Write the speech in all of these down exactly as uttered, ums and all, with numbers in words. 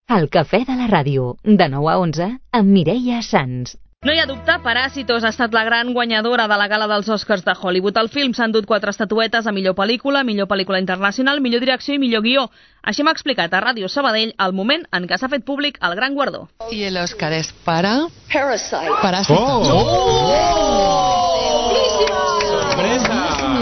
El cafè de la ràdio, de nou a onze, amb Mireia Sans. No hi ha dubte, Parásitos ha estat la gran guanyadora de la gala dels Oscars de Hollywood. El film s'ha endut quatre estatuetes a millor pel·lícula, millor pel·lícula internacional, millor direcció i millor guió. Així m'ha explicat a Ràdio Sabadell el moment en què s'ha fet públic el gran guardó. Y el Oscar es para... Parasite. Parásitos. ¡Oh! ¡Oh! ¡Sorpresa!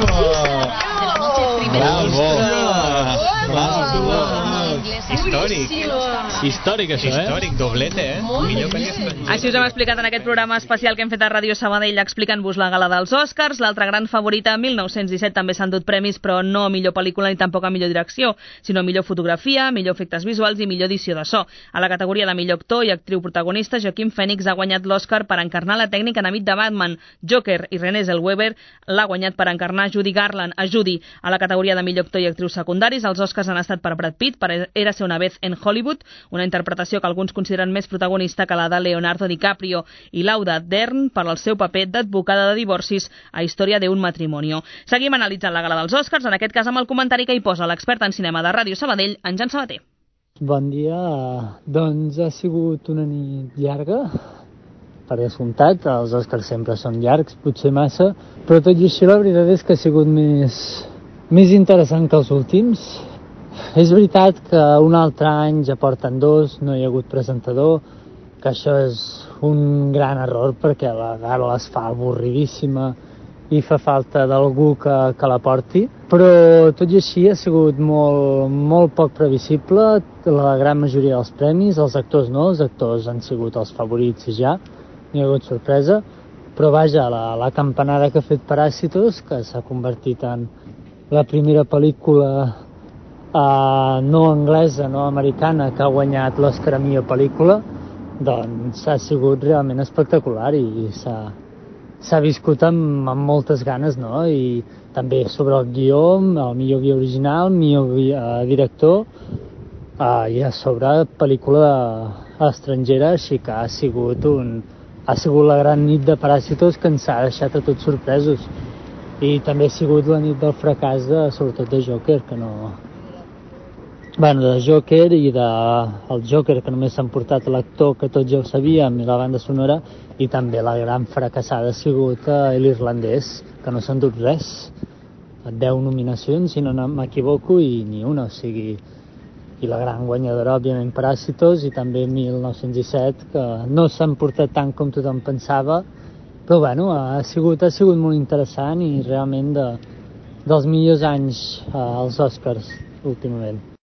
Històric. Històric, això, eh? Històric, doblete, eh? Millor pel·li estrangera. Així us hem explicat en aquest programa especial que hem fet a Ràdio Sabadell explicant-vos la gala dels Oscars. L'altra gran favorita, mil nou-cents disset, també s'han dut premis, però no a millor pel·lícula ni tampoc a millor direcció, sinó a millor fotografia, millor efectes visuals i millor edició de so. A la categoria de millor actor i actriu protagonista, Joaquin Phoenix ha guanyat l'Oscar per encarnar la tècnica enemic de Batman. Joker i Renée Zellweger l'ha guanyat per encarnar Judy Garland a Judy. A la categoria de millor actor i actriu secundaris, els Oscars han estat per Brad Pitt, per Érase una vez en Hollywood, una interpretació que alguns consideren més protagonista que la de Leonardo DiCaprio, i Laura Dern per al seu paper d'advocada de divorcis a Història d'un matrimonio. Seguim analitzant la gala dels Oscars, en aquest cas amb el comentari que hi posa l'expert en cinema de Ràdio Sabadell, en Jan Sabater. Bon dia. Doncs ha sigut una nit llarga, per descomptat, els Oscars sempre són llargs, potser massa, però tot i així la veritat és que ha sigut més, més interessant que els últims. És veritat que un altre any ja porten dos, no hi ha hagut presentador, que això és un gran error perquè la gala es fa avorridíssima i fa falta d'algú que, que la porti, però tot i així ha sigut molt, molt poc previsible la gran majoria dels premis, els actors no, els actors han sigut els favorits i ja, no hi ha hagut sorpresa, però vaja, la, la campanada que ha fet Parásitos, que s'ha convertit en la primera pel·lícula Uh, no anglesa, no americana, que ha guanyat l'Oscar a millor pel·lícula, doncs ha sigut realment espectacular i s'ha viscut amb, amb moltes ganes, no? I també sobre el guió, el millor guió original, el millor guió, uh, director, uh, i a sobre pel·lícula estrangera, així que ha sigut, un, ha sigut la gran nit de Parásitos que ens ha deixat a tots sorpresos. I també ha sigut la nit del fracàs, de, sobretot de Joker, que no... Bueno, de Joker i de el Joker, que només s'han portat l'actor, que tots ja ho sabíem, i la banda sonora, i també la gran fracassada ha sigut eh, l'irlandès, que no s'ha endut res. deu nominacions, si no m'equivoco, i ni una, o sigui... I la gran guanyadora, òbviament, Parásitos, i també mil nou-cents disset, que no s'han portat tant com tothom pensava, però bueno, ha sigut, ha sigut molt interessant i realment de, dels millors anys eh, als Oscars últimament.